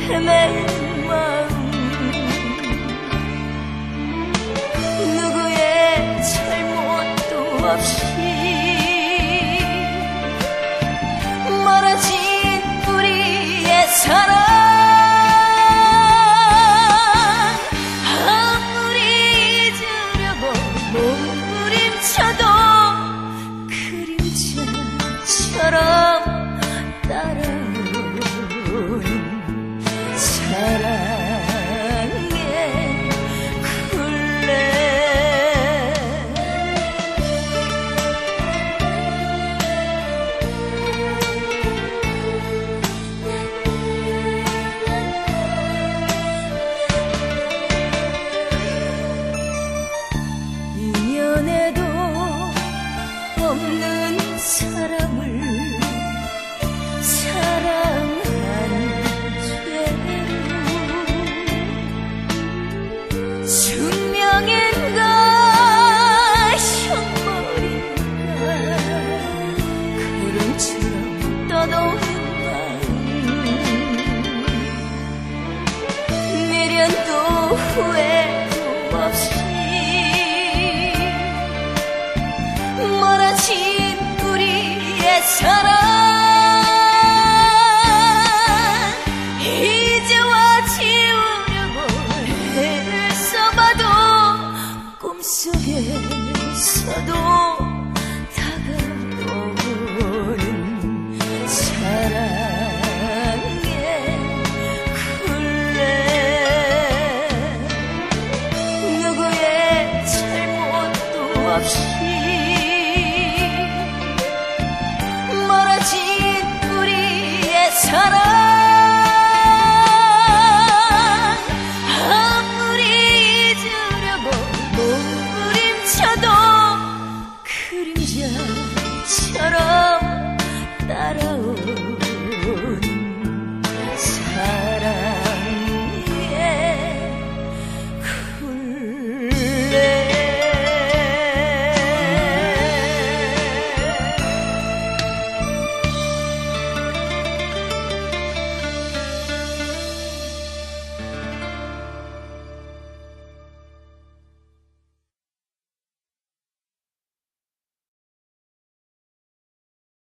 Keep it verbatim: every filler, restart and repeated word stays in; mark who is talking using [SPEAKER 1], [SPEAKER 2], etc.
[SPEAKER 1] 헤매는 마음, 누구의 잘못도 없이 멀어진 우리의 사랑. 아무리 잊으려고 몸부림쳐도 그림자처럼 따라오는 사랑의 굴레. 인연에도 없는 사람을 사랑한 죄로 숙명인가 흉물인가 구름처럼 떠도는 마음, 미련도 후회도 없이 멀어진 우리의 사랑. 이제와 지우려고 애를 써봐도 꿈속에서도 다가오는 사랑의 굴레. 누구의 잘못도 없이 멀어진 우리의 사랑. 아무리 잊으려고 몸부림쳐도 그림자처럼 따라